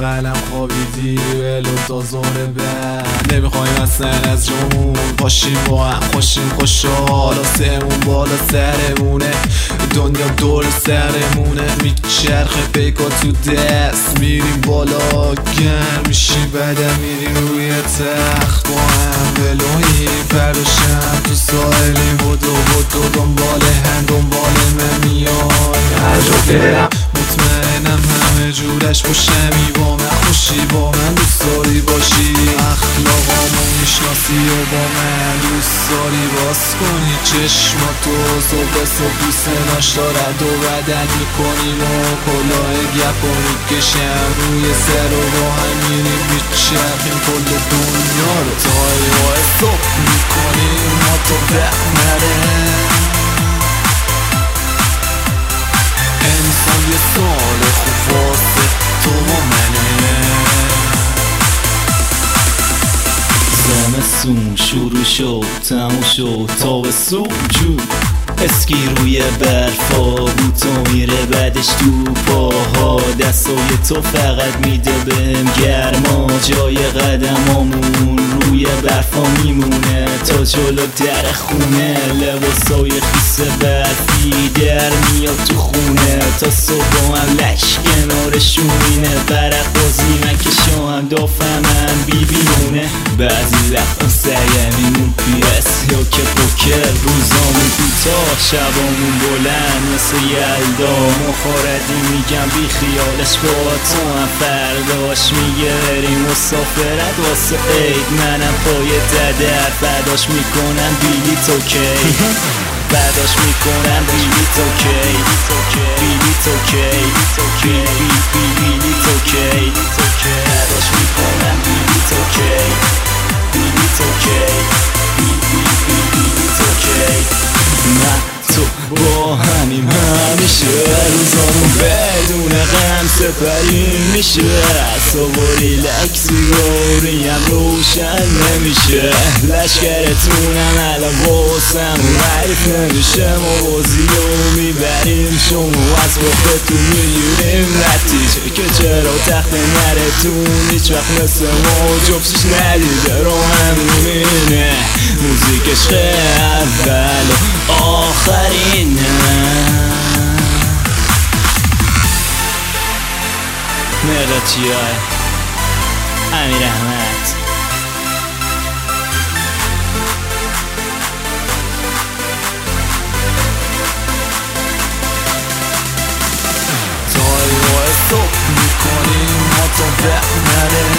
قلم خوابیدی ولو تا زور بعد نمیخوایم اصلا از جمون باشیم با هم خوشیم خوشحال آسمون بالا سرمونه دنیا دور سرمونه میچرخه پیکا تو دست میریم بالا گرم میشیم بعدم میریم روی تخت با هم بلوییم پرداشم تو ساحلی بدو دنبال هم دنبال من میای هر جا برم مطمئنم همه جورش باشمی با من خوشی با من دوست داری باشی اخلاقامو میشناسی و با من دوست داری باز کنی چشماتو صبح دوست ناشتا رد و بدل میکنیم و کلاه گپو میکشم روی سر و با هم میریم میچرخیم کل دنیا رو تا صبح میکنیم ما تو وقت نره انسان یه سال خوب واسه تو و منه زمستون شروع شد تموم شد تابستون جون اسکی روی برفا بوتو میره بعدش تو پاها دستای تو فقط میده بهم گرما جای قدمامون روی برفا میمونه تا جلو در خونه لباسای خیس برفی در میاد تو خونه تا صبح هم لش کنارشونینه برق بازی مکشم دافمن بیبیونه بعضی وقتا سرگرمیمون پیس یا که پوکر روزامون کوتاه شبامون بلند مثل یلدا مخاردی میگم بی خیالش با تو هم فرداش میگه بریم مسافرت واسه عید منم پای ددر فرداش میکنم بیلیت اوکی برداشت میکنم بیلیت اوکی بیلیت اوکی بیلیت اوکی برداشت میکنم بیلیت اوکی بیلیت اوکی بیلیت اوکی من تو با همیم همیشه روزامون بدون غم سپریم میشه سواری لکسی گوریم روشن نمیشه لشکرتونم الان واسم حریف نمیشه ما بازی رو میبریم شما از وقتتون میگیریم نتیجه که چرا تخت نرتون هیچ وقت مثل ما جفتش ندیده رو همینه موزیک عشق اول و آخرینه مرچی های امیر احمد تا صبح میکنیم ما تو وقت نره